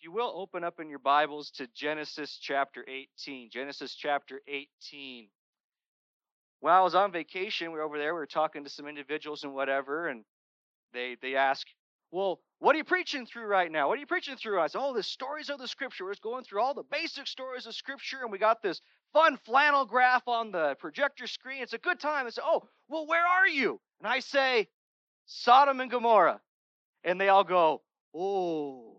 you will, open up in your Bibles to Genesis chapter 18. Genesis chapter 18. When I was on vacation, we were over there, we were talking to some individuals and whatever, and they ask, well, what are you preaching through right now? What are you preaching through? I said, oh, the stories of the Scripture. We're just going through all the basic stories of Scripture, and we got this fun flannel graph on the projector screen. It's a good time. They say, oh, well, where are you? And I say, Sodom and Gomorrah. And they all go, oh.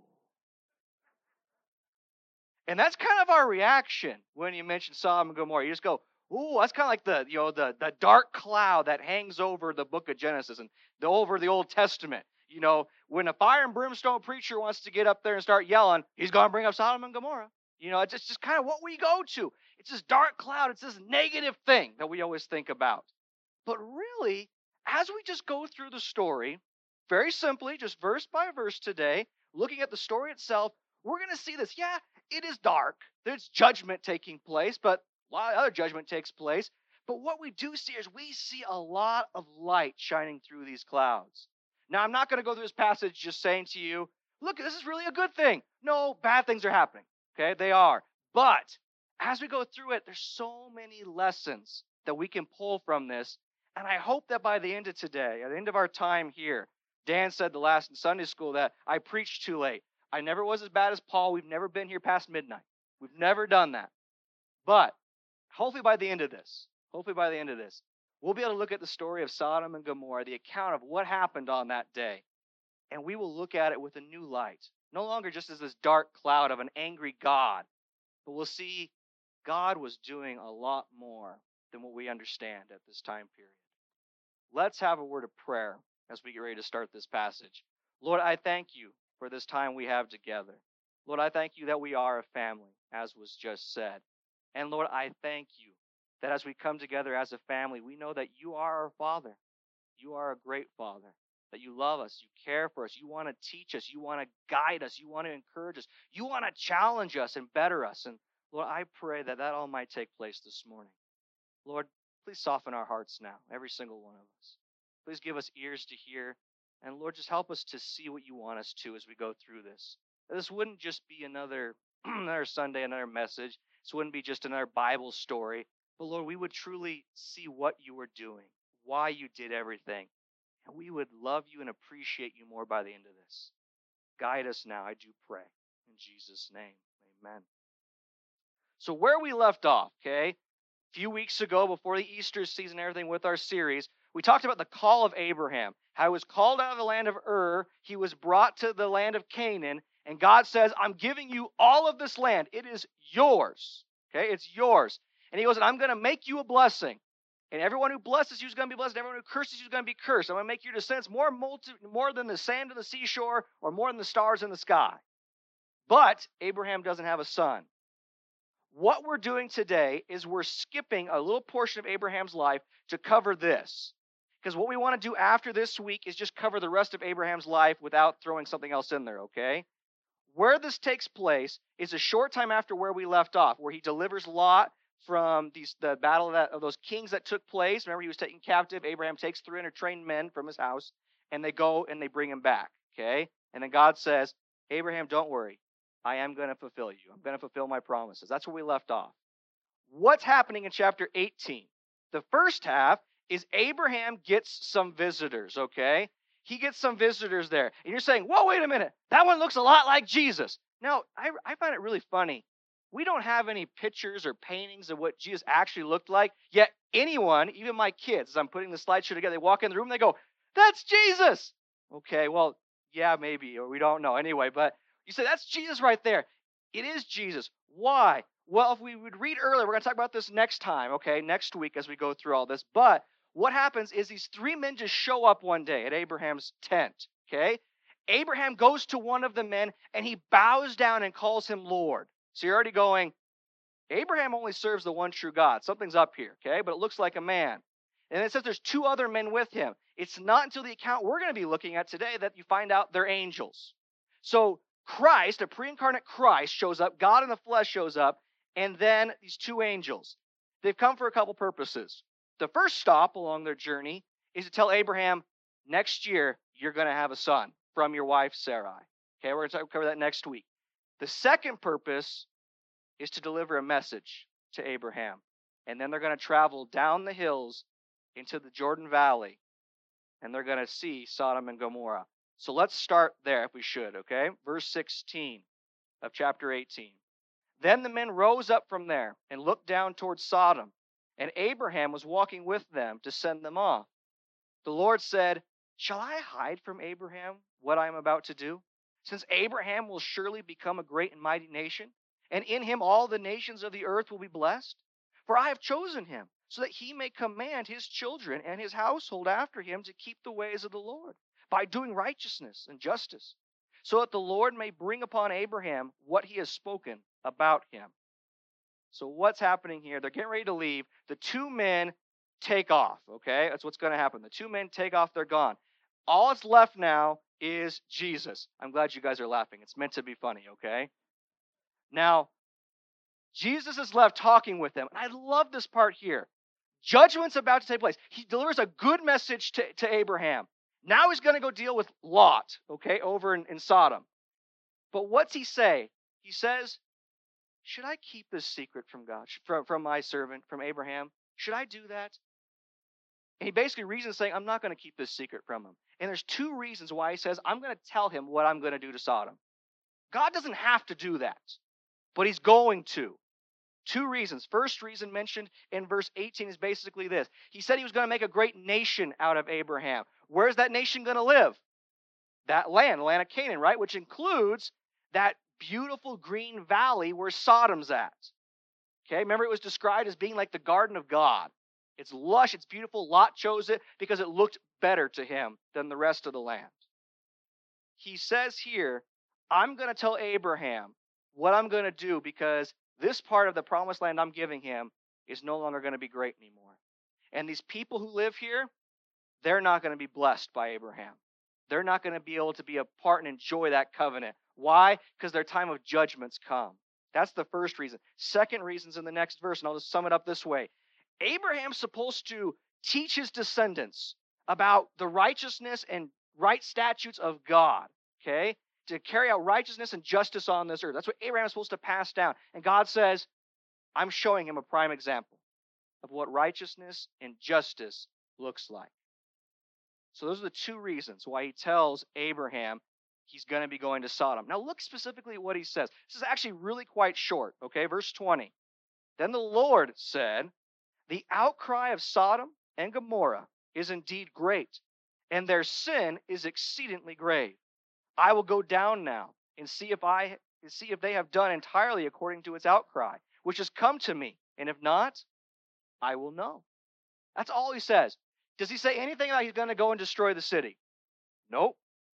And that's kind of our reaction when you mention Sodom and Gomorrah. You just go, ooh, that's kind of like the dark cloud that hangs over the book of Genesis and over the Old Testament. You know, when a fire and brimstone preacher wants to get up there and start yelling, he's going to bring up Sodom and Gomorrah. You know, it's just kind of what we go to. It's this dark cloud. It's this negative thing that we always think about. But really, as we just go through the story, very simply, just verse by verse today, looking at the story itself, we're going to see this. Yeah, it is dark. There's judgment taking place, but a lot of other judgment takes place. But what we do see is we see a lot of light shining through these clouds. Now, I'm not going to go through this passage just saying to you, look, this is really a good thing. No, bad things are happening. Okay, they are. But as we go through it, there's so many lessons that we can pull from this. And I hope that by the end of today, at the end of our time here, Dan said the last in Sunday school that I preached too late. I never was as bad as Paul. We've never been here past midnight. We've never done that. But hopefully by the end of this, we'll be able to look at the story of Sodom and Gomorrah, the account of what happened on that day. And we will look at it with a new light. No longer just as this dark cloud of an angry God, but we'll see God was doing a lot more than what we understand at this time period. Let's have a word of prayer as we get ready to start this passage. Lord, I thank you for this time we have together. Lord, I thank you that we are a family, as was just said. And Lord, I thank you that as we come together as a family, we know that you are our Father. You are a great Father, that you love us, you care for us, you want to teach us, you want to guide us, you want to encourage us, you want to challenge us and better us. And Lord, I pray that all might take place this morning. Lord, please soften our hearts now, every single one of us. Please give us ears to hear. And Lord, just help us to see what you want us to as we go through this. This wouldn't just be another Sunday, another message. This wouldn't be just another Bible story. But Lord, we would truly see what you were doing, why you did everything. And we would love you and appreciate you more by the end of this. Guide us now, I do pray. In Jesus' name, amen. So where we left off, okay, a few weeks ago before the Easter season and everything with our series, we talked about the call of Abraham, how he was called out of the land of Ur, he was brought to the land of Canaan, and God says, I'm giving you all of this land. It is yours. Okay, it's yours. And he goes, and I'm going to make you a blessing. And everyone who blesses you is going to be blessed. And everyone who curses you is going to be cursed. I'm going to make your descendants more than the sand of the seashore or more than the stars in the sky. But Abraham doesn't have a son. What we're doing today is we're skipping a little portion of Abraham's life to cover this. Because what we want to do after this week is just cover the rest of Abraham's life without throwing something else in there, okay? Where this takes place is a short time after where we left off, where he delivers Lot from the battle of those kings that took place. Remember, he was taken captive. Abraham takes 300 trained men from his house, and they go and they bring him back, okay? And then God says, Abraham, don't worry. I am going to fulfill you. I'm going to fulfill my promises. That's where we left off. What's happening in chapter 18? The first half is Abraham gets some visitors, okay? He gets some visitors there. And you're saying, whoa, wait a minute. That one looks a lot like Jesus. Now, I find it really funny. We don't have any pictures or paintings of what Jesus actually looked like. Yet anyone, even my kids, as I'm putting the slideshow together, they walk in the room and they go, that's Jesus. Okay, well, yeah, maybe, or we don't know. Anyway, but you say, that's Jesus right there. It is Jesus. Why? Well, if we would read earlier, we're going to talk about this next time, okay, next week as we go through all this. But what happens is these three men just show up one day at Abraham's tent, okay? Abraham goes to one of the men, and he bows down and calls him Lord. So you're already going, Abraham only serves the one true God. Something's up here, okay? But it looks like a man. And it says there's two other men with him. It's not until the account we're going to be looking at today that you find out they're angels. So Christ, a pre-incarnate Christ, shows up. God in the flesh shows up. And then these two angels. They've come for a couple purposes. The first stop along their journey is to tell Abraham, next year, you're going to have a son from your wife, Sarai. Okay, we're going to cover that next week. The second purpose is to deliver a message to Abraham. And then they're going to travel down the hills into the Jordan Valley, and they're going to see Sodom and Gomorrah. So let's start there if we should, okay? Verse 16 of chapter 18. Then the men rose up from there and looked down towards Sodom, and Abraham was walking with them to send them off. The Lord said, "Shall I hide from Abraham what I am about to do? Since Abraham will surely become a great and mighty nation, and in him all the nations of the earth will be blessed. For I have chosen him, so that he may command his children and his household after him to keep the ways of the Lord, by doing righteousness and justice, so that the Lord may bring upon Abraham what he has spoken about him." So what's happening here? They're getting ready to leave. The two men take off, okay? That's what's going to happen. The two men take off. They're gone. All that's left now is Jesus. I'm glad you guys are laughing. It's meant to be funny, okay? Now, Jesus is left talking with them. And I love this part here. Judgment's about to take place. He delivers a good message to Abraham. Now he's going to go deal with Lot, okay, over in Sodom. But what's he say? He says, should I keep this secret from God, from my servant, from Abraham? Should I do that? And he basically reasons saying, I'm not going to keep this secret from him. And there's two reasons why he says, I'm going to tell him what I'm going to do to Sodom. God doesn't have to do that, but he's going to. Two reasons. First reason mentioned in verse 18 is basically this. He said he was going to make a great nation out of Abraham. Where's that nation going to live? That land, the land of Canaan, right? Which includes that beautiful green valley where Sodom's at. Okay, remember it was described as being like the garden of God. It's lush, it's beautiful. Lot chose it because it looked better to him than the rest of the land. He says here, I'm going to tell Abraham what I'm going to do because this part of the promised land I'm giving him is no longer going to be great anymore. And these people who live here, they're not going to be blessed by Abraham. They're not going to be able to be a part and enjoy that covenant. Why? Because their time of judgment's come. That's the first reason. Second reason's in the next verse, and I'll just sum it up this way. Abraham's supposed to teach his descendants about the righteousness and right statutes of God, okay? To carry out righteousness and justice on this earth. That's what Abraham is supposed to pass down. And God says, I'm showing him a prime example of what righteousness and justice looks like. So those are the two reasons why he tells Abraham he's going to be going to Sodom. Now look specifically at what he says. This is actually really quite short, okay? Verse 20. Then the Lord said, the outcry of Sodom and Gomorrah is indeed great, and their sin is exceedingly grave. I will go down now and see if they have done entirely according to its outcry, which has come to me, and if not, I will know. That's all he says. Does he say anything like he's going to go and destroy the city? Nope.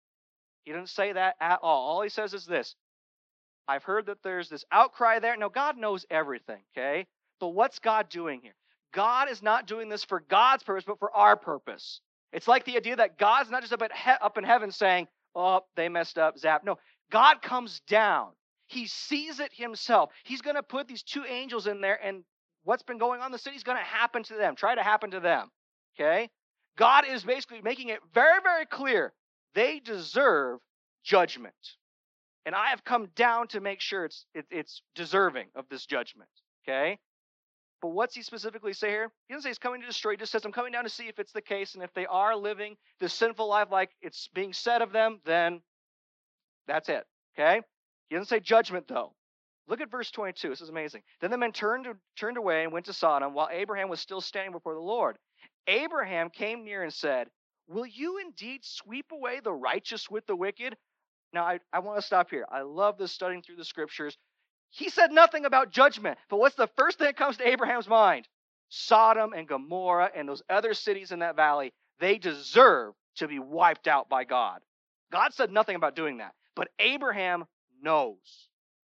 He doesn't say that at all. All he says is this. I've heard that there's this outcry there. Now, God knows everything, okay? But what's God doing here? God is not doing this for God's purpose, but for our purpose. It's like the idea that God's not just up in heaven saying, oh, they messed up, zap. No, God comes down. He sees it himself. He's going to put these two angels in there, and what's been going on in the city is going to happen to them, try to happen to them, okay? God is basically making it very, very clear they deserve judgment. And I have come down to make sure it's deserving of this judgment, okay? But what's he specifically say here? He doesn't say he's coming to destroy. He just says, I'm coming down to see if it's the case. And if they are living this sinful life like it's being said of them, then that's it. Okay? He doesn't say judgment, though. Look at verse 22. This is amazing. Then the men turned away and went to Sodom while Abraham was still standing before the Lord. Abraham came near and said, will you indeed sweep away the righteous with the wicked? Now, I want to stop here. I love this studying through the scriptures. He said nothing about judgment, but what's the first thing that comes to Abraham's mind? Sodom and Gomorrah and those other cities in that valley, they deserve to be wiped out by God. God said nothing about doing that, but Abraham knows.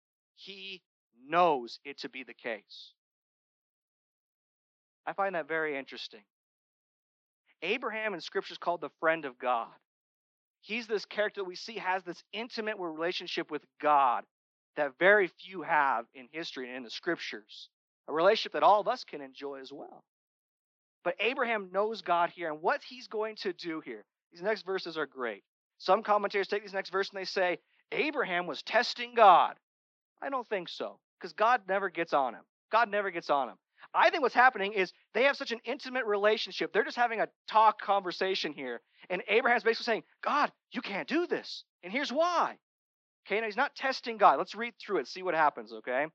He knows it to be the case. I find that very interesting. Abraham in Scripture is called the friend of God. He's this character that we see has this intimate relationship with God that very few have in history and in the Scriptures. A relationship that all of us can enjoy as well. But Abraham knows God here, and what he's going to do here. These next verses are great. Some commentators take these next verses and they say, Abraham was testing God. I don't think so, because God never gets on him. God never gets on him. I think what's happening is they have such an intimate relationship. They're just having a talk conversation here. And Abraham's basically saying, God, you can't do this. And here's why. Okay, now he's not testing God. Let's read through it, see what happens, okay?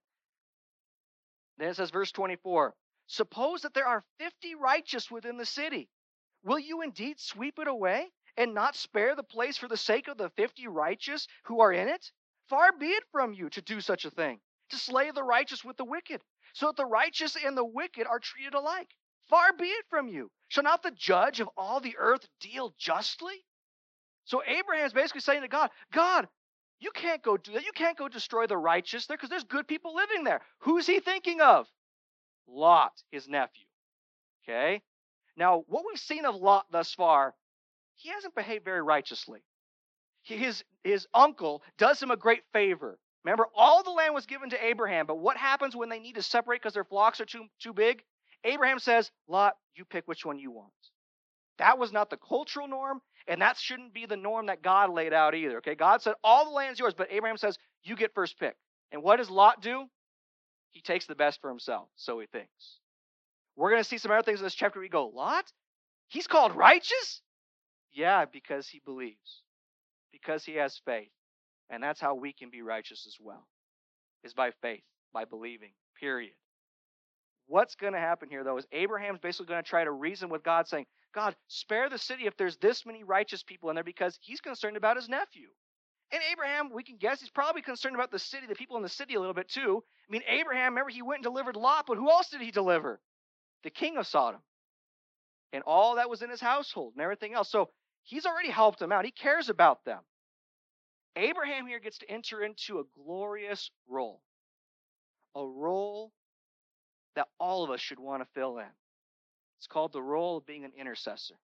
Then it says, verse 24, suppose that there are 50 righteous within the city. Will you indeed sweep it away and not spare the place for the sake of the 50 righteous who are in it? Far be it from you to do such a thing, to slay the righteous with the wicked, so that the righteous and the wicked are treated alike. Far be it from you. Shall not the judge of all the earth deal justly? So Abraham's basically saying to God, God, you can't go do that. You can't go destroy the righteous there because there's good people living there. Who's he thinking of? Lot, his nephew. Okay? Now, what we've seen of Lot thus far, he hasn't behaved very righteously. His uncle does him a great favor. Remember, all the land was given to Abraham, but what happens when they need to separate because their flocks are too big? Abraham says, Lot, you pick which one you want. That was not the cultural norm, and that shouldn't be the norm that God laid out either. Okay, God said, all the land is yours, but Abraham says, you get first pick. And what does Lot do? He takes the best for himself, so he thinks. We're going to see some other things in this chapter. We go, Lot? He's called righteous? Yeah, because he believes. Because he has faith. And that's how we can be righteous as well, is by faith, by believing, period. What's going to happen here, though, is Abraham's basically going to try to reason with God, saying, God, spare the city if there's this many righteous people in there, because he's concerned about his nephew. And Abraham, we can guess, he's probably concerned about the city, the people in the city a little bit too. I mean, Abraham, remember, he went and delivered Lot, but who else did he deliver? The king of Sodom. And all that was in his household and everything else. So he's already helped them out. He cares about them. Abraham here gets to enter into a glorious role. A role that all of us should want to fill in. It's called the role of being an intercessor.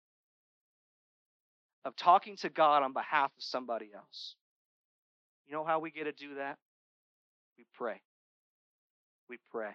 Of talking to God on behalf of somebody else. You know how we get to do that? We pray. We pray.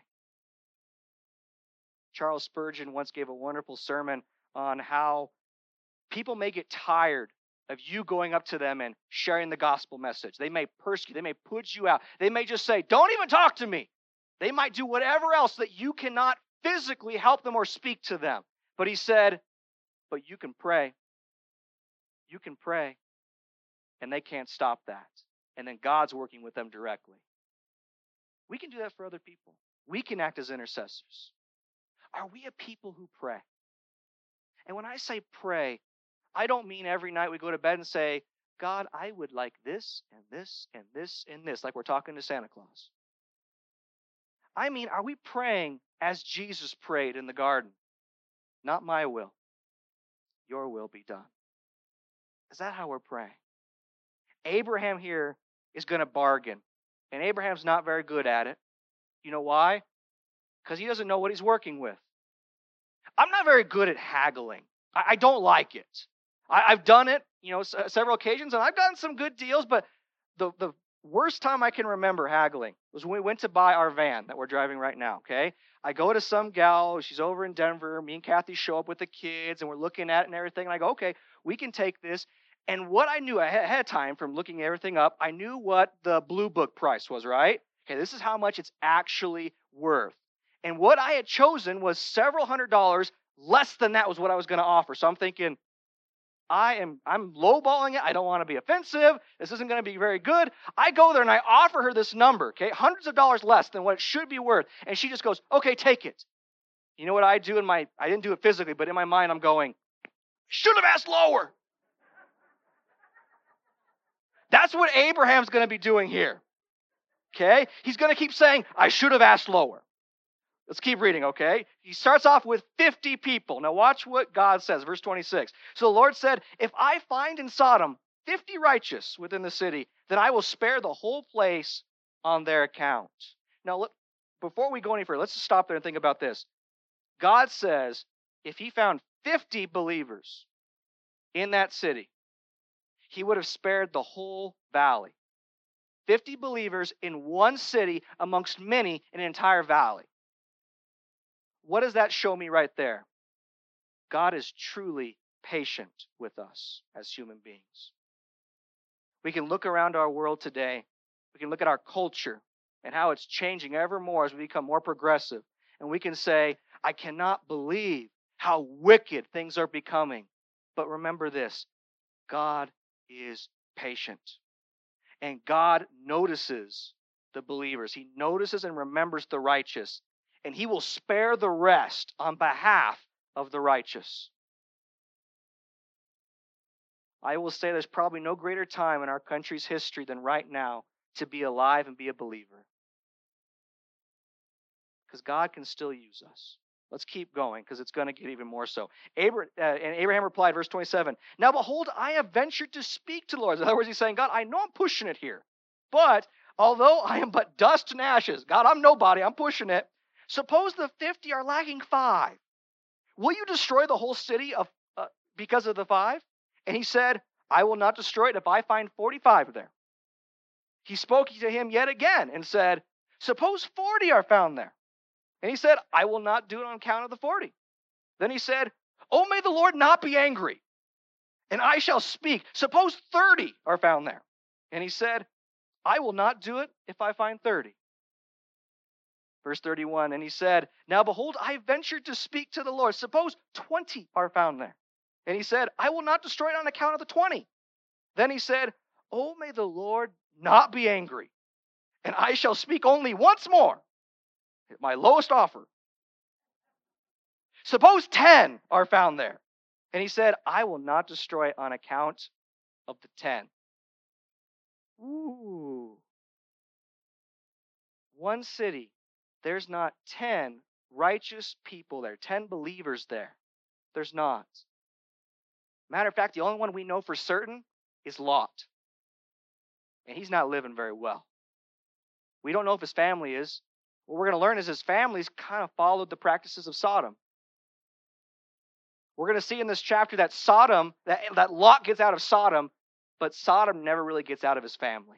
Charles Spurgeon once gave a wonderful sermon on how people may get tired of you going up to them and sharing the gospel message. They may persecute. They may put you out. They may just say, don't even talk to me. They might do whatever else that you cannot physically help them or speak to them. But he said, but you can pray. You can pray. And they can't stop that. And then God's working with them directly. We can do that for other people. We can act as intercessors. Are we a people who pray? And when I say pray, I don't mean every night we go to bed and say, God, I would like this and this and this and this, like we're talking to Santa Claus. I mean, are we praying as Jesus prayed in the garden? Not my will, your will be done. Is that how we're praying? Abraham here is going to bargain, and Abraham's not very good at it. You know why? Because he doesn't know what he's working with. I'm not very good at haggling. I don't like it. I've done it, several occasions, and I've gotten some good deals, but the worst time I can remember haggling was when we went to buy our van that we're driving right now, okay? I go to some gal, she's over in Denver, me and Kathy show up with the kids, and we're looking at it and everything, and I go, okay, we can take this. And what I knew ahead of time from looking everything up, I knew what the Blue Book price was, right? Okay, this is how much it's actually worth. And what I had chosen was several $100s less than that was what I was going to offer. So I'm thinking, I'm lowballing it. I don't want to be offensive. This isn't going to be very good. I go there and I offer her this number, okay, hundreds of dollars less than what it should be worth. And she just goes, okay, take it. You know what I do I didn't do it physically, but in my mind I'm going, should have asked lower. That's what Abraham's going to be doing here. Okay? He's going to keep saying, I should have asked lower. Let's keep reading, okay? He starts off with 50 people. Now watch what God says, verse 26. So the Lord said, if I find in Sodom 50 righteous within the city, then I will spare the whole place on their account. Now, look, before we go any further, let's just stop there and think about this. God says, if he found 50 believers in that city, he would have spared the whole valley. 50 believers in one city amongst many in an entire valley. What does that show me right there? God is truly patient with us as human beings. We can look around our world today. We can look at our culture and how it's changing ever more as we become more progressive. And we can say, I cannot believe how wicked things are becoming. But remember this, God is patient. And God notices the believers. He notices and remembers the righteous. And He will spare the rest on behalf of the righteous. I will say there's probably no greater time in our country's history than right now to be alive and be a believer. Because God can still use us. Let's keep going because it's going to get even more so. And Abraham replied, verse 27, now behold, I have ventured to speak to the Lord. In other words, he's saying, God, I know I'm pushing it here. But although I am but dust and ashes, God, I'm nobody, I'm pushing it. Suppose the 50 are lacking 5. Will you destroy the whole city because of the 5? And he said, I will not destroy it if I find 45 there. He spoke to him yet again and said, suppose 40 are found there. And he said, I will not do it on account of the 40. Then he said, oh, may the Lord not be angry, and I shall speak. Suppose 30 are found there. And he said, I will not do it if I find 30. Verse 31, and he said, now behold, I ventured to speak to the Lord. Suppose 20 are found there. And he said, I will not destroy it on account of the 20. Then he said, oh, may the Lord not be angry, and I shall speak only once more at my lowest offer. Suppose 10 are found there. And he said, I will not destroy it on account of the 10. Ooh. One city, there's not 10 righteous people there, 10 believers there. There's not. Matter of fact, the only one we know for certain is Lot. And he's not living very well. We don't know if his family is. What we're going to learn is his family's kind of followed the practices of Sodom. We're going to see in this chapter that that Lot gets out of Sodom, but Sodom never really gets out of his family.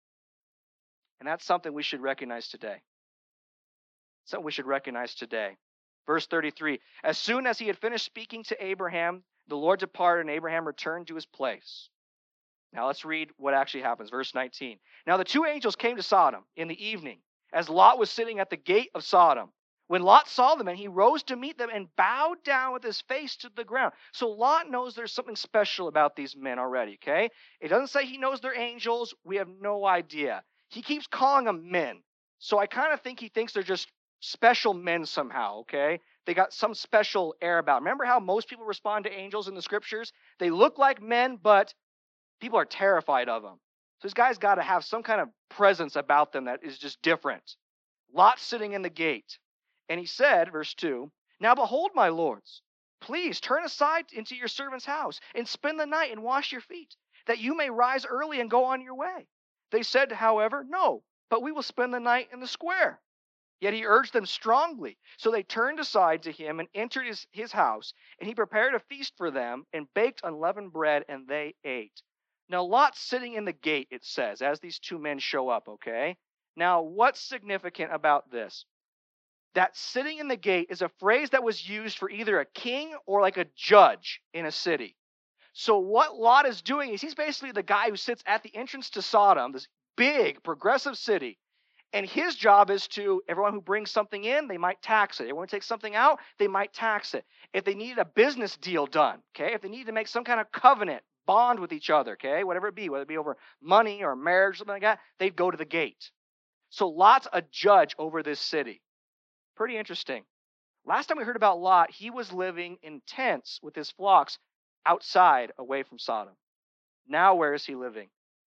And that's something we should recognize today. Something we should recognize today. Verse 33, as soon as he had finished speaking to Abraham, the Lord departed and Abraham returned to his place. Now let's read what actually happens. Verse 19. Now the 2 angels came to Sodom in the evening, as Lot was sitting at the gate of Sodom. When Lot saw them, and he rose to meet them and bowed down with his face to the ground. So Lot knows there's something special about these men already, okay? It doesn't say he knows they're angels. We have no idea. He keeps calling them men. So I kind of think he thinks they're just special men somehow, okay? They got some special air about them. Remember how most people respond to angels in the scriptures? They look like men, but people are terrified of them. So this guy's got to have some kind of presence about them that is just different. Lot sitting in the gate. And he said, verse 2, now behold, my lords, please turn aside into your servant's house and spend the night and wash your feet, that you may rise early and go on your way. They said, however, no, but we will spend the night in the square. Yet he urged them strongly. So they turned aside to him and entered his house, and he prepared a feast for them and baked unleavened bread, and they ate. Now Lot's sitting in the gate, it says, as these 2 men show up, okay? Now, what's significant about this? That sitting in the gate is a phrase that was used for either a king or like a judge in a city. So what Lot is doing is he's basically the guy who sits at the entrance to Sodom, this big, progressive city. And his job is to, everyone who brings something in, they might tax it. Everyone who takes something out, they might tax it. If they needed a business deal done, okay, if they needed to make some kind of covenant, bond with each other, okay, whatever it be, whether it be over money or marriage, something like that, they'd go to the gate. So Lot's a judge over this city. Pretty interesting. Last time we heard about Lot, he was living in tents with his flocks outside, away from Sodom. Now where is he living?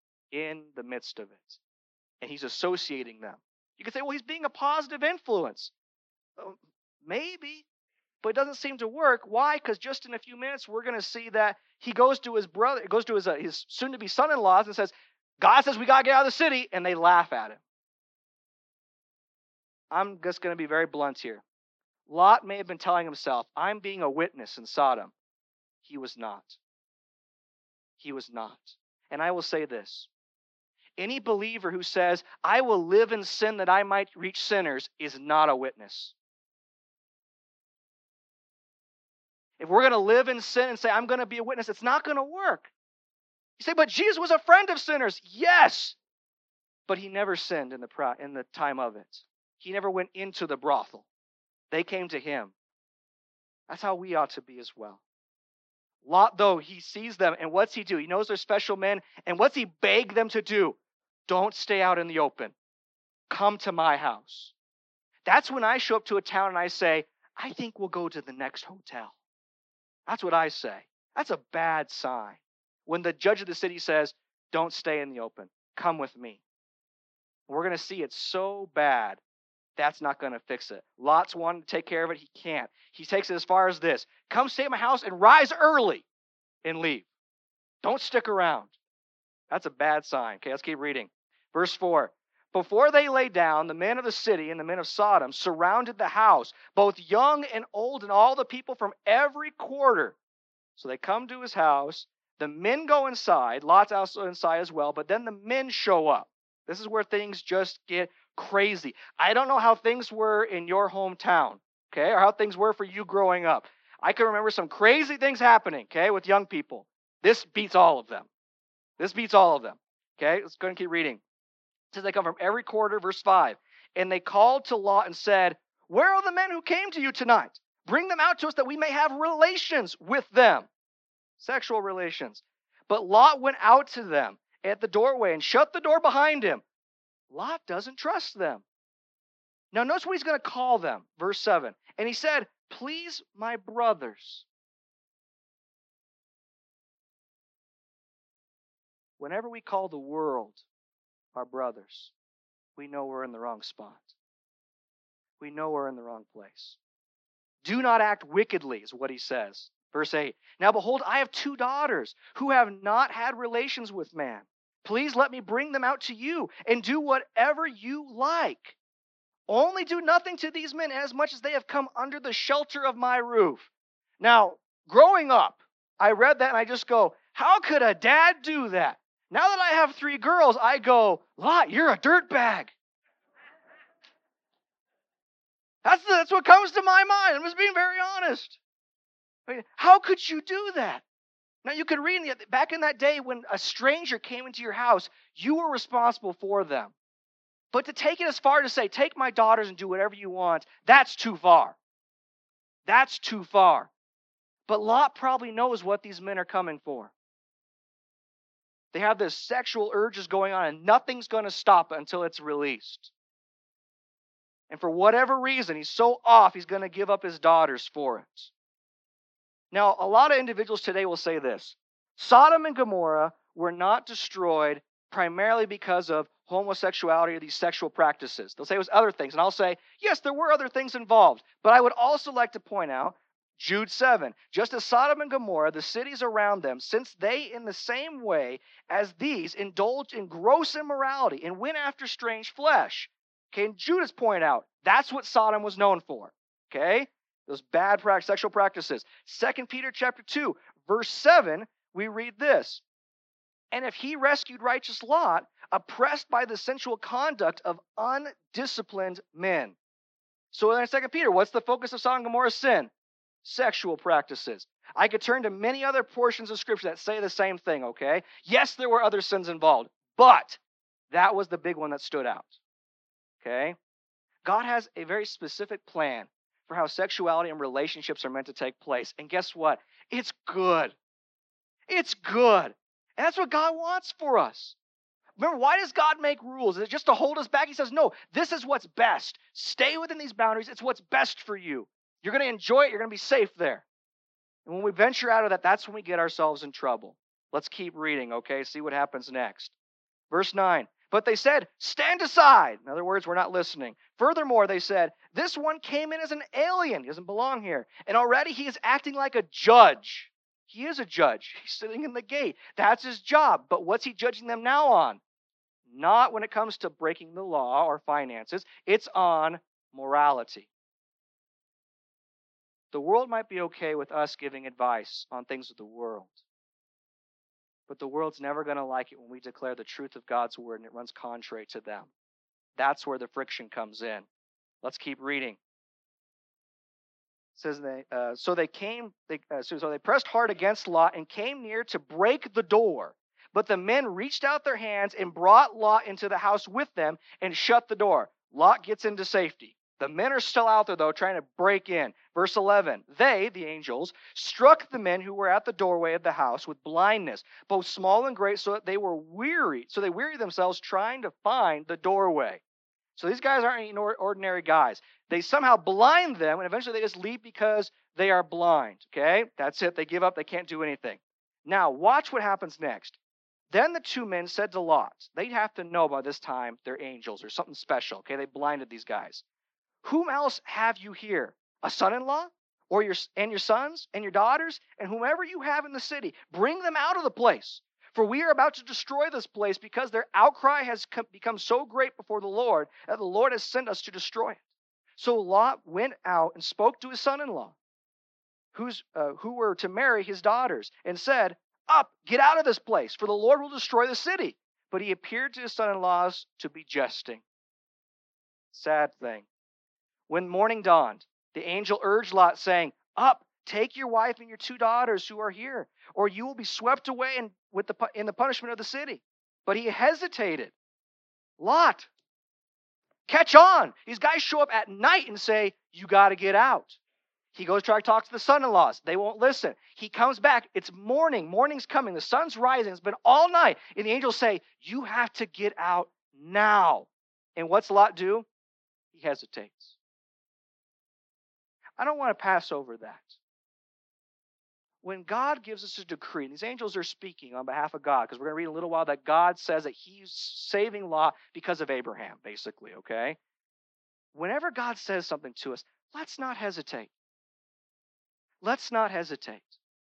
In the midst of it. And he's associating them. You could say, well, he's being a positive influence. Maybe, but it doesn't seem to work. Why? Because just in a few minutes, we're going to see that he goes to his brother, goes to his soon-to-be son-in-laws and says, God says we got to get out of the city, and they laugh at him. I'm just going to be very blunt here. Lot may have been telling himself, I'm being a witness in Sodom. He was not. He was not. And I will say this. Any believer who says, I will live in sin that I might reach sinners is not a witness. If we're going to live in sin and say, I'm going to be a witness, it's not going to work. You say, but Jesus was a friend of sinners. Yes. But he never sinned in the time of it. He never went into the brothel. They came to him. That's how we ought to be as well. Lot, though, he sees them, and what's he do? He knows they're special men, and what's he beg them to do? Don't stay out in the open. Come to my house. That's when I show up to a town and I say, I think we'll go to the next hotel. That's what I say. That's a bad sign. When the judge of the city says, don't stay in the open. Come with me. We're going to see it's so bad, that's not going to fix it. Lot's wanting to take care of it. He can't. He takes it as far as this. Come stay at my house and rise early and leave. Don't stick around. That's a bad sign. Okay, let's keep reading. Verse 4. Before they lay down, the men of the city and the men of Sodom surrounded the house, both young and old, and all the people from every quarter. So they come to his house. The men go inside. Lot's also inside as well. But then the men show up. This is where things just get crazy. I don't know how things were in your hometown, okay, or how things were for you growing up. I can remember some crazy things happening, okay, with young people. This beats all of them. This beats all of them. Okay, let's go and keep reading. It says they come from every quarter, verse 5. And they called to Lot and said, where are the men who came to you tonight? Bring them out to us that we may have relations with them. Sexual relations. But Lot went out to them at the doorway and shut the door behind him. Lot doesn't trust them. Now notice what he's going to call them. Verse 7. And he said, please, my brothers. Whenever we call the world our brothers, we know we're in the wrong spot. We know we're in the wrong place. Do not act wickedly, is what he says. Verse 8. Now behold, I have 2 daughters who have not had relations with man. Please let me bring them out to you and do whatever you like. Only do nothing to these men as much as they have come under the shelter of my roof. Now, growing up, I read that and I just go, how could a dad do that? Now that I have 3 girls, I go, Lot, you're a dirtbag. That's what comes to my mind. I'm just being very honest. I mean, how could you do that? Now, you could read back in that day when a stranger came into your house, you were responsible for them. But to take it as far to say, take my daughters and do whatever you want, that's too far. That's too far. But Lot probably knows what these men are coming for. They have this sexual urges going on, and nothing's going to stop it until it's released. And for whatever reason, he's so off, he's going to give up his daughters for it. Now, a lot of individuals today will say this. Sodom and Gomorrah were not destroyed primarily because of homosexuality or these sexual practices. They'll say it was other things. And I'll say, yes, there were other things involved. But I would also like to point out, Jude 7, just as Sodom and Gomorrah, the cities around them, since they in the same way as these indulged in gross immorality and went after strange flesh. Okay, and Jude has pointed out, that's what Sodom was known for. Okay? Those bad sexual practices. 2 Peter chapter 2, verse 7, we read this. And if he rescued righteous Lot, oppressed by the sensual conduct of undisciplined men. So in 2 Peter, what's the focus of Sodom and Gomorrah's sin? Sexual practices. I could turn to many other portions of Scripture that say the same thing, okay? Yes, there were other sins involved, but that was the big one that stood out, okay? God has a very specific plan for how sexuality and relationships are meant to take place. And guess what? It's good. It's good. And that's what God wants for us. Remember, why does God make rules? Is it just to hold us back? He says, no, this is what's best. Stay within these boundaries. It's what's best for you. You're going to enjoy it. You're going to be safe there. And when we venture out of that, that's when we get ourselves in trouble. Let's keep reading, okay? See what happens next. Verse 9. But they said, stand aside. In other words, we're not listening. Furthermore, they said, this one came in as an alien. He doesn't belong here. And already he is acting like a judge. He is a judge. He's sitting in the gate. That's his job. But what's he judging them now on? Not when it comes to breaking the law or finances. It's on morality. The world might be okay with us giving advice on things of the world. But the world's never going to like it when we declare the truth of God's word and it runs contrary to them. That's where the friction comes in. Let's keep reading. It says so they pressed hard against Lot and came near to break the door. But the men reached out their hands and brought Lot into the house with them and shut the door. Lot gets into safety. The men are still out there, though, trying to break in. Verse 11, they, the angels, struck the men who were at the doorway of the house with blindness, both small and great, so that they were weary. So they wearied themselves trying to find the doorway. So these guys aren't ordinary guys. They somehow blind them, and eventually they just leave because they are blind. Okay? That's it. They give up. They can't do anything. Now, watch what happens next. Then the two men said to Lot, they'd have to know by this time they're angels or something special. Okay? They blinded these guys. Whom else have you here? A son-in-law? Or your sons and your daughters? And whomever you have in the city, bring them out of the place. For we are about to destroy this place because their outcry has become so great before the Lord that the Lord has sent us to destroy it. So Lot went out and spoke to his son-in-law, who were to marry his daughters, and said, up, get out of this place, for the Lord will destroy the city. But he appeared to his son-in-laws to be jesting. Sad thing. When morning dawned, the angel urged Lot, saying, up, take your wife and your two daughters who are here, or you will be swept away in the punishment of the city. But he hesitated. Lot, catch on. These guys show up at night and say, you got to get out. He goes try to talk to the son-in-laws. They won't listen. He comes back. It's morning. Morning's coming. The sun's rising. It's been all night. And the angels say, you have to get out now. And what's Lot do? He hesitates. I don't want to pass over that. When God gives us a decree, and these angels are speaking on behalf of God, because we're going to read in a little while that God says that he's saving Lot because of Abraham, basically, okay? Whenever God says something to us, let's not hesitate. Let's not hesitate.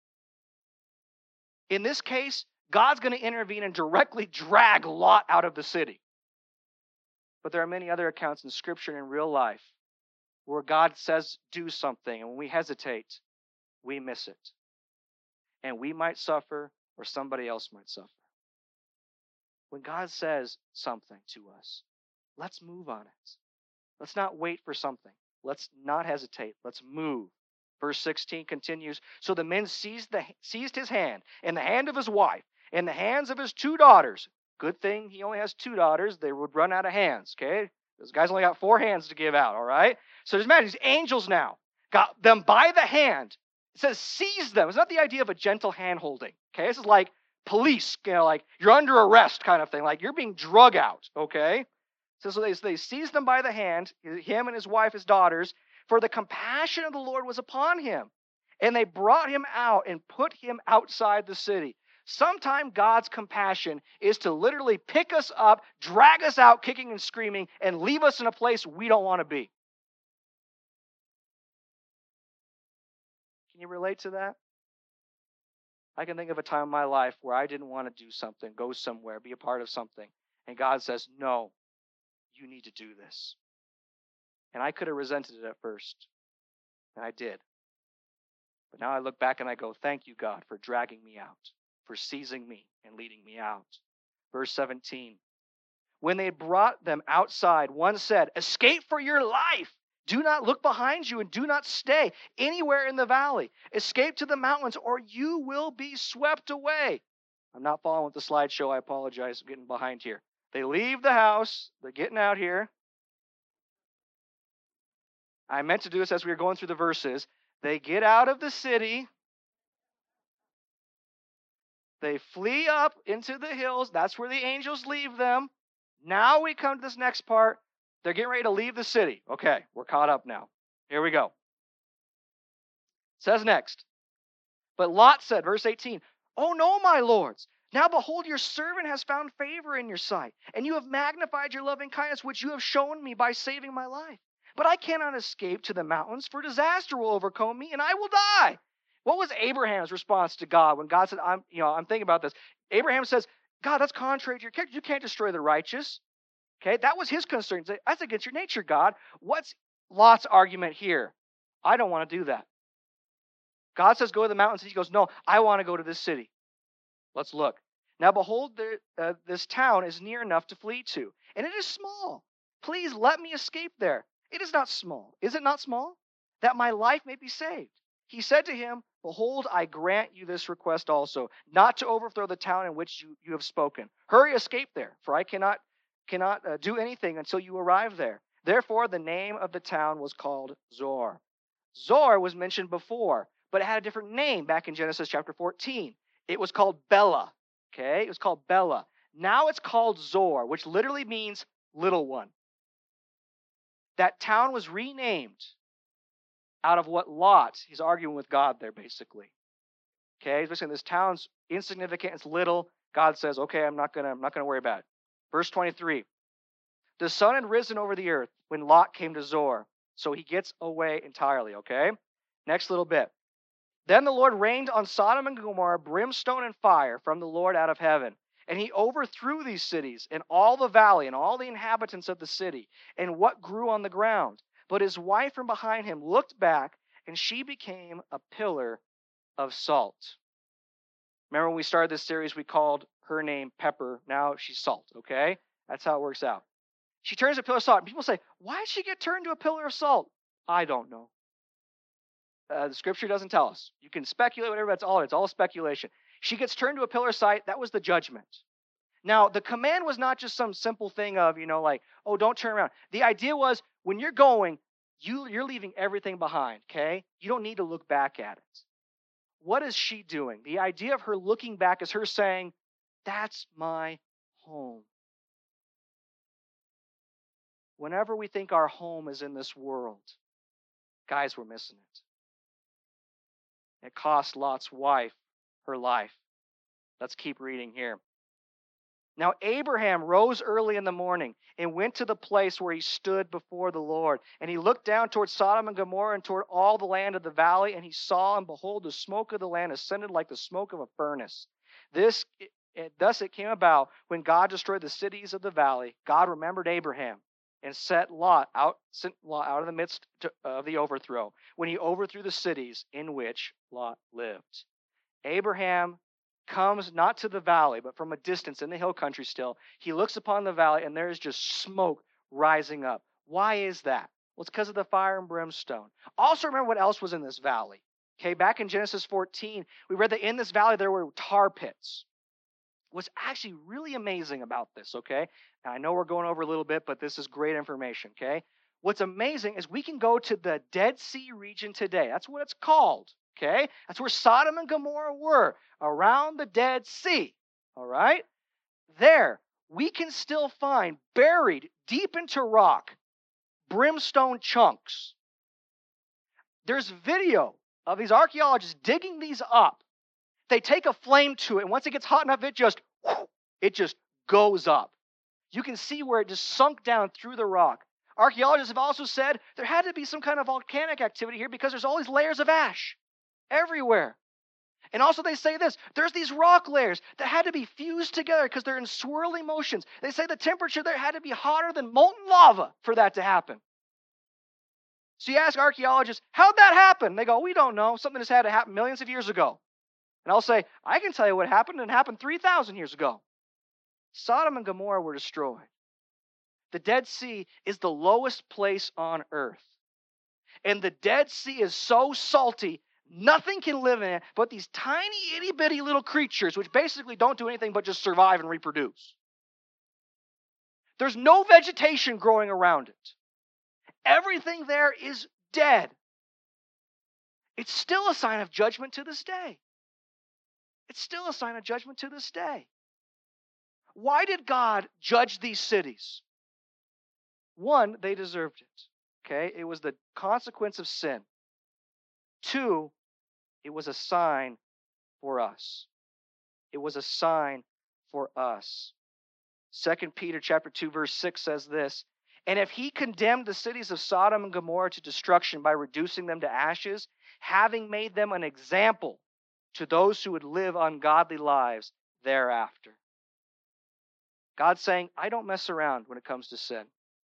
In this case, God's going to intervene and directly drag Lot out of the city. But there are many other accounts in Scripture and in real life where God says do something, and when we hesitate, we miss it. And we might suffer, or somebody else might suffer. When God says something to us, let's move on it. Let's not wait for something. Let's not hesitate. Let's move. Verse 16 continues, so the men seized his hand, and the hand of his wife, and the hands of his two daughters. Good thing he only has two daughters. They would run out of hands, okay? Those guys only got 4 hands to give out, all right? So just imagine, these angels now got them by the hand. It says seize them. It's not the idea of a gentle hand holding, okay? This is like police, like you're under arrest kind of thing, like you're being drug out, okay? So they seized them by the hand, him and his wife, his daughters, for the compassion of the Lord was upon him. And they brought him out and put him outside the city. Sometime God's compassion is to literally pick us up, drag us out kicking and screaming, and leave us in a place we don't want to be. Can you relate to that? I can think of a time in my life where I didn't want to do something, go somewhere, be a part of something. And God says, no, you need to do this. And I could have resented it at first. And I did. But now I look back and I go, thank you, God, for dragging me out, for seizing me and leading me out. Verse 17. When they brought them outside, one said, escape for your life. Do not look behind you and do not stay anywhere in the valley. Escape to the mountains or you will be swept away. I'm not following with the slideshow. I apologize. I'm getting behind here. They leave the house. They're getting out here. I meant to do this as we were going through the verses. They get out of the city. They flee up into the hills. That's where the angels leave them. Now we come to this next part. They're getting ready to leave the city. Okay, we're caught up now. Here we go. It says next. But Lot said, verse 18, oh no, my lords. Now behold, your servant has found favor in your sight, and you have magnified your loving kindness, which you have shown me by saving my life. But I cannot escape to the mountains, for disaster will overcome me, and I will die. What was Abraham's response to God when God said, I'm thinking about this. Abraham says, God, that's contrary to your character. You can't destroy the righteous. Okay, that was his concern. That's against your nature, God. What's Lot's argument here? I don't want to do that. God says, go to the mountains. He goes, no, I want to go to this city. Let's look. Now, behold, this town is near enough to flee to, and it is small. Please let me escape there. It is not small. Is it not small? That my life may be saved. He said to him, Behold, I grant you this request also, not to overthrow the town in which you have spoken. Hurry, escape there, for I cannot do anything until you arrive there. Therefore, the name of the town was called Zor. Zor was mentioned before, but it had a different name back in Genesis chapter 14. It was called Bela. Okay, it was called Bela. Now it's called Zor, which literally means little one. That town was renamed out of what Lot, he's arguing with God there basically. Okay, he's saying this town's insignificant, it's little. God says, okay, I'm not gonna worry about it. Verse 23. The sun had risen over the earth when Lot came to Zor, so he gets away entirely, okay? Next little bit. Then the Lord rained on Sodom and Gomorrah brimstone and fire from the Lord out of heaven. And he overthrew these cities and all the valley and all the inhabitants of the city and what grew on the ground. But his wife from behind him looked back, and she became a pillar of salt. Remember when we started this series, we called her name Pepper. Now she's salt, okay? That's how it works out. She turns to a pillar of salt. And people say, why did she get turned to a pillar of salt? I don't know. The scripture doesn't tell us. You can speculate whatever, it's all speculation. She gets turned to a pillar of salt. That was the judgment. Now, the command was not just some simple thing of, like, oh, don't turn around. The idea was when you're going, you're leaving everything behind, okay? You don't need to look back at it. What is she doing? The idea of her looking back is her saying, that's my home. Whenever we think our home is in this world, guys, we're missing it. It cost Lot's wife her life. Let's keep reading here. Now Abraham rose early in the morning and went to the place where he stood before the Lord. And he looked down toward Sodom and Gomorrah and toward all the land of the valley. And he saw, and behold, the smoke of the land ascended like the smoke of a furnace. Thus it came about when God destroyed the cities of the valley. God remembered Abraham and sent Lot out of the midst of the overthrow, when he overthrew the cities in which Lot lived. Abraham comes not to the valley, but from a distance in the hill country still. He looks upon the valley, and there is just smoke rising up. Why is that? Well, it's because of the fire and brimstone. Also, remember what else was in this valley. Okay, back in Genesis 14, we read that in this valley there were tar pits. What's actually really amazing about this, okay? Now, I know we're going over a little bit, but this is great information, okay? What's amazing is we can go to the Dead Sea region today. That's what it's called, okay? That's where Sodom and Gomorrah were, around the Dead Sea, all right? There, we can still find, buried deep into rock, brimstone chunks. There's video of these archaeologists digging these up. They take a flame to it, and once it gets hot enough, it just goes up. You can see where it just sunk down through the rock. Archaeologists have also said there had to be some kind of volcanic activity here because there's all these layers of ash everywhere. And also they say this, there's these rock layers that had to be fused together because they're in swirling motions. They say the temperature there had to be hotter than molten lava for that to happen. So you ask archaeologists, how'd that happen? They go, we don't know. Something that's had to happen millions of years ago. And I'll say, I can tell you what happened, and it happened 3,000 years ago. Sodom and Gomorrah were destroyed. The Dead Sea is the lowest place on earth. And the Dead Sea is so salty, nothing can live in it but these tiny, itty-bitty little creatures, which basically don't do anything but just survive and reproduce. There's no vegetation growing around it. Everything there is dead. It's still a sign of judgment to this day. It's still a sign of judgment to this day. Why did God judge these cities? One, they deserved it. Okay? It was the consequence of sin. Two, it was a sign for us. It was a sign for us. 2 Peter chapter 2, verse 6 says this, and if he condemned the cities of Sodom and Gomorrah to destruction by reducing them to ashes, having made them an example to those who would live ungodly lives thereafter. God's saying, I don't mess around when it comes to sin.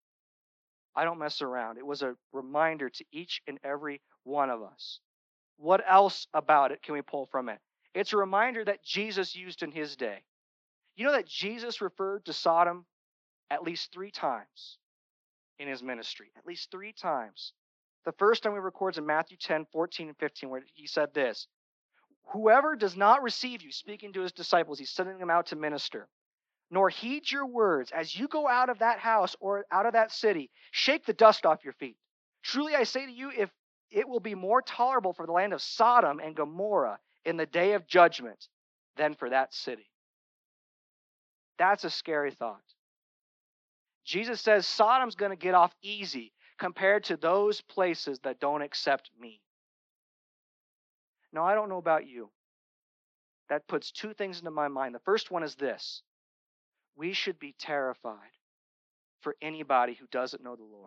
I don't mess around. It was a reminder to each and every one of us. What else about it can we pull from it? It's a reminder that Jesus used in his day. You know that Jesus referred to Sodom at least 3 times in his ministry. At least 3 times. The first time he records in Matthew 10, 14, and 15, where he said this, whoever does not receive you, speaking to his disciples, he's sending them out to minister, nor heed your words, as you go out of that house or out of that city, shake the dust off your feet. Truly I say to you, if it will be more tolerable for the land of Sodom and Gomorrah in the day of judgment than for that city. That's a scary thought. Jesus says Sodom's going to get off easy compared to those places that don't accept me. Now, I don't know about you. That puts two things into my mind. The first one is this. We should be terrified for anybody who doesn't know the Lord.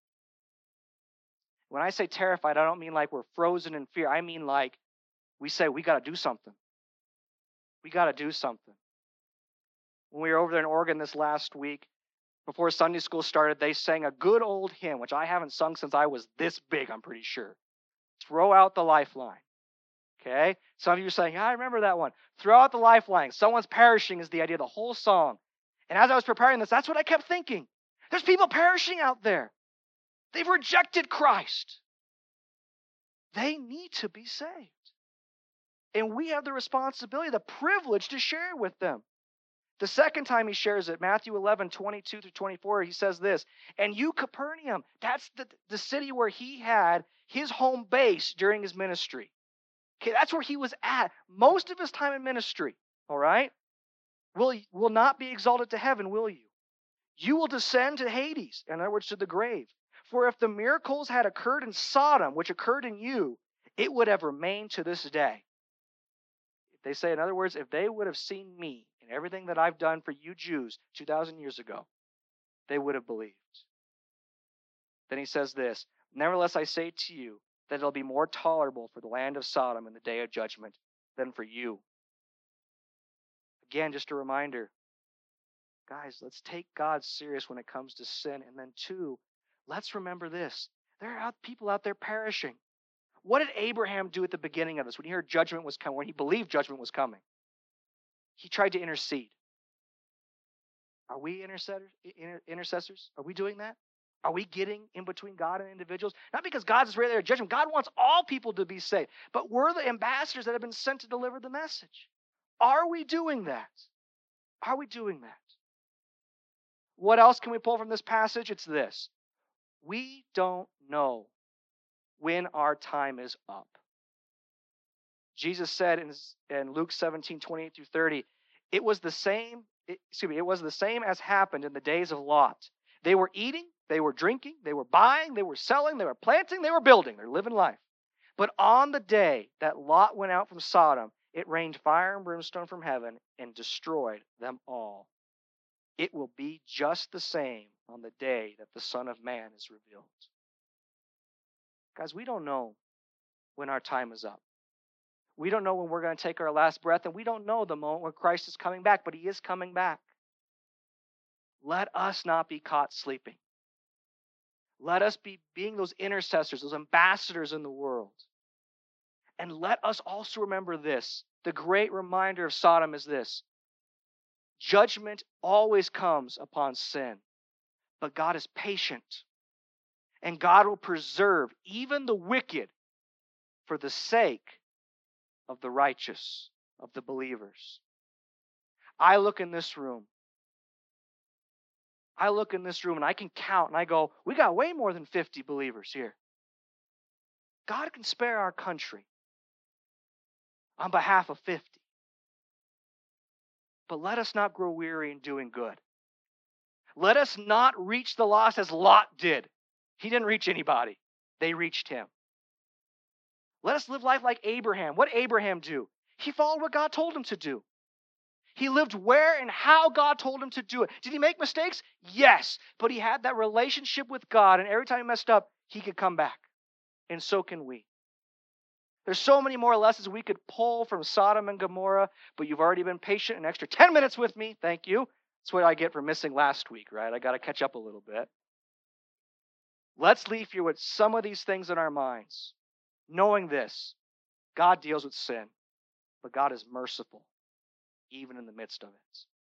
When I say terrified, I don't mean like we're frozen in fear. I mean like we say, we got to do something. We got to do something. When we were over there in Oregon this last week, before Sunday school started, they sang a good old hymn, which I haven't sung since I was this big, I'm pretty sure. Throw out the lifeline. Okay? Some of you are saying, I remember that one. Throw out the lifeline. Someone's perishing is the idea of the whole song. And as I was preparing this, that's what I kept thinking. There's people perishing out there. They've rejected Christ. They need to be saved. And we have the responsibility, the privilege to share it with them. The second time he shares it, Matthew 11, 22 through 24, he says this, and you, Capernaum, that's the city where he had his home base during his ministry. Okay, that's where he was at most of his time in ministry, all right? Will not be exalted to heaven, will you? You will descend to Hades, in other words, to the grave. For if the miracles had occurred in Sodom, which occurred in you, it would have remained to this day. They say, in other words, if they would have seen me and everything that I've done for you Jews 2,000 years ago, they would have believed. Then he says this, nevertheless I say to you that it'll be more tolerable for the land of Sodom in the day of judgment than for you. Again, just a reminder, guys, let's take God serious when it comes to sin. And then two, let's remember this. There are people out there perishing. What did Abraham do at the beginning of this when he heard judgment was coming, when he believed judgment was coming? He tried to intercede. Are we intercessors? Are we doing that? Are we getting in between God and individuals? Not because God is ready to judgment. God wants all people to be saved. But we're the ambassadors that have been sent to deliver the message. Are we doing that? Are we doing that? What else can we pull from this passage? It's this. We don't know when our time is up. Jesus said in Luke 17, 28 through 30, it was the same as happened in the days of Lot. They were eating, they were drinking, they were buying, they were selling, they were planting, they were building. They're living life. But on the day that Lot went out from Sodom, it rained fire and brimstone from heaven and destroyed them all. It will be just the same on the day that the Son of Man is revealed. Guys, we don't know when our time is up. We don't know when we're going to take our last breath, and we don't know the moment when Christ is coming back, but he is coming back. Let us not be caught sleeping. Let us be being those intercessors, those ambassadors in the world. And let us also remember this. The great reminder of Sodom is this. Judgment always comes upon sin, but God is patient. And God will preserve even the wicked for the sake of the righteous, of the believers. I look in this room and I can count and I go, we got way more than 50 believers here. God can spare our country on behalf of 50. But let us not grow weary in doing good. Let us not reach the lost as Lot did. He didn't reach anybody. They reached him. Let us live life like Abraham. What did Abraham do? He followed what God told him to do. He lived where and how God told him to do it. Did he make mistakes? Yes. But he had that relationship with God, and every time he messed up, he could come back. And so can we. There's so many more lessons we could pull from Sodom and Gomorrah, but you've already been patient an extra 10 minutes with me. Thank you. That's what I get for missing last week, right? I got to catch up a little bit. Let's leave here with some of these things in our minds. Knowing this, God deals with sin, but God is merciful, even in the midst of it.